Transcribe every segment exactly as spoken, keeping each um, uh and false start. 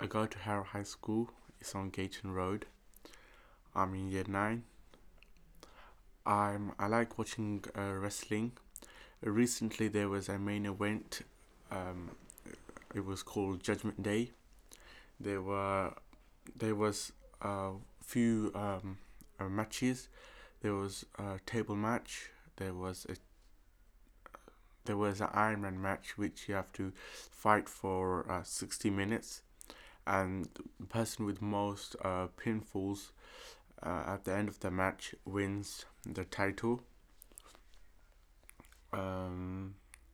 I go to Harrow High School. It's on Gayton Road. I'm in year nine. I'm I like watching uh, wrestling. Recently, there was a main event. Um, it was called Judgment Day. There were there was a few um, uh, matches. There was a table match. There was a there was an Iron Man match which you have to fight for uh, sixty minutes, and the person with most uh, pinfalls uh, at the end of the match wins the title. Um,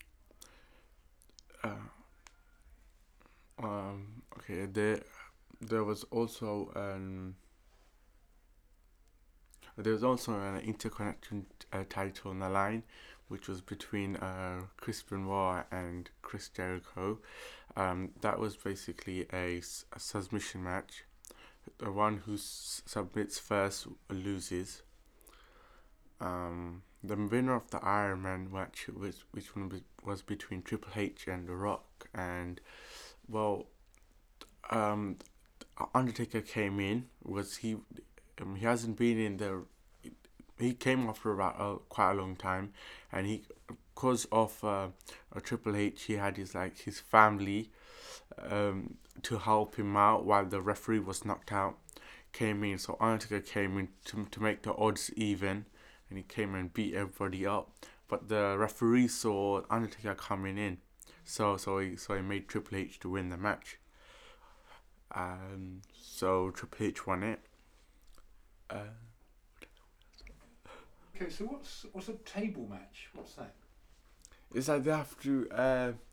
uh, um, okay, there there was also an there was also an interconnection uh, title on the line, which was between uh, Chris Benoit and Chris Jericho. Um, that was basically a, s- a submission match. The one who s- submits first loses. Um, the winner of the Iron Man match, which which one was, was between Triple H and The Rock, and well, um, Undertaker came in. Was he? Um, he hasn't been in the. He came after about uh, quite a long time, and he, because of uh, a Triple H, he had his like his family um, to help him out while the referee was knocked out. Came in, so Undertaker came in to to make the odds even, and he came and beat everybody up. But the referee saw Undertaker coming in, so so he so he made Triple H to win the match. Um, so Triple H won it. Uh, Okay, so what's what's a table match? What's that? it's like they have to uh,